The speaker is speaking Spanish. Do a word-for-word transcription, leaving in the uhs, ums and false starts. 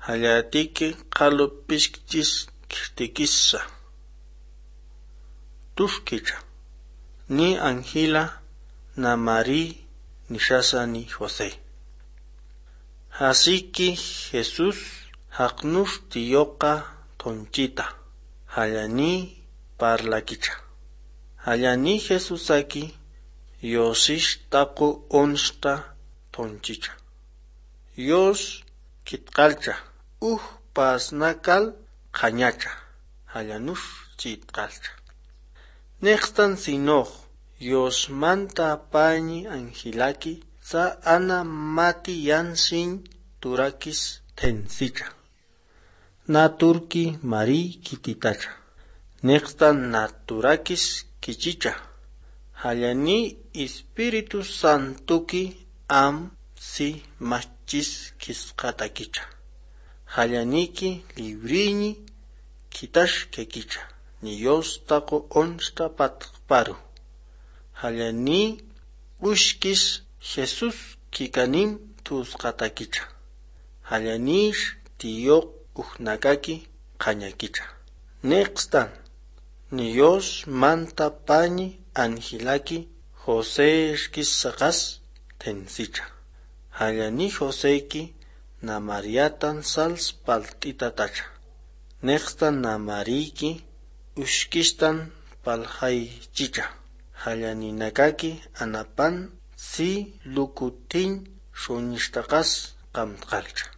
Hayatiki qalu pishkchis kirtikissa. Tushkicha. Ni Angela na Mari nishasa ni José. Hasiki Jesús haqnush tiyoqa tonchita. Hayani parlakicha. Hayani Jesúsaki Yosish taqu onshta tonchicha. Yos kitqalcha. Uh pasnakal qañacha. Hayanush chitqalcha. Nextan sinoq Yos manta pañi Angilaki sa ana mati yansin turakis tensicha. Na turki Mari kititacha. Nextan naturakis kichicha. Hayani Espíritu Santuki am si machis kisqatakicha. Hayaniki librini kitash kekicha. Ni Dios taqu onsta patqparu. Hayani ushkis Jesús kikanim tusqatakicha. Hayanish tiyok uhnakaki qañakicha. Nextan ni Dios manta pañi Angilaki José shkissaqas tensicha. Hayani Joséki na Mariatan sals paltitatacha. Nextan na Mariki ushkistan palhaychicha. Hayani nakaki anapan si lukutin shunistaqas qamtqalcha.